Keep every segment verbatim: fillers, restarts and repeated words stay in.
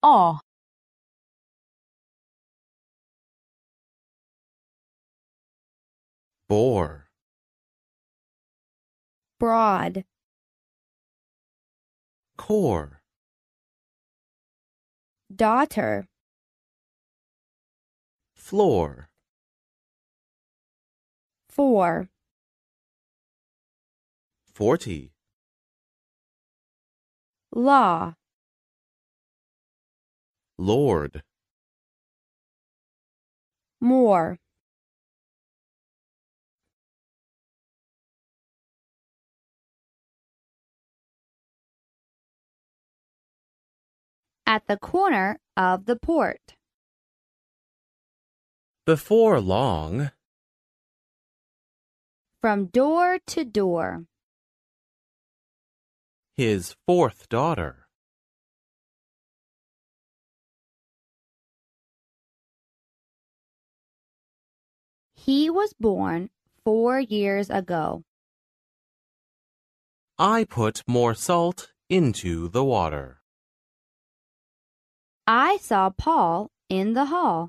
awe, bore, broad, core, daughter, floor, four, forty, law, lord, more, at the corner of the port, before long, from door to door, his fourth daughter, he was born four years ago. I put more salt into the water. I saw Paul in the hall.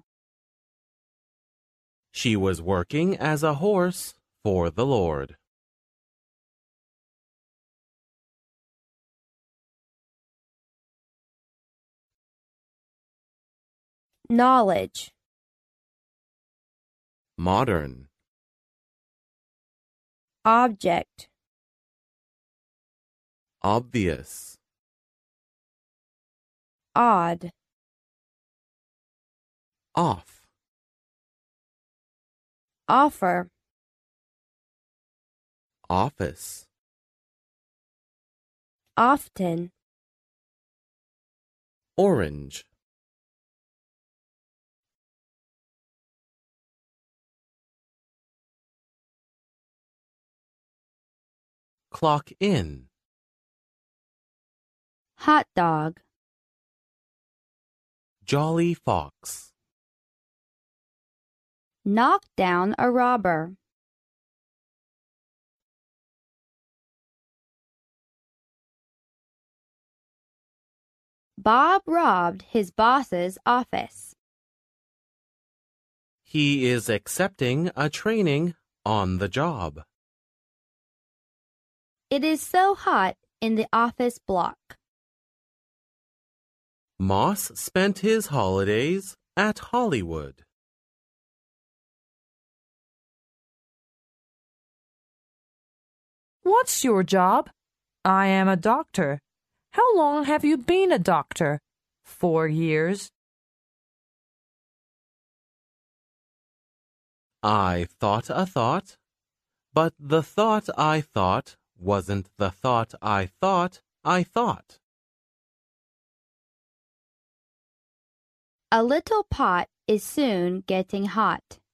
She was working as a horse for the Lord. Knowledge, Modern, object, obvious, odd, off, offer, office, often, orange, clock in, hot dog, jolly fox, knock down a robber, Bob robbed his boss's office. He is accepting a training on the job. It is so hot in the office block. Moss spent his holidays at Hollywood. What's your job? I am a doctor. How long have you been a doctor? Four years. I thought a thought, but the thought I thought wasn't the thought I thought I thought. A little pot is soon getting hot.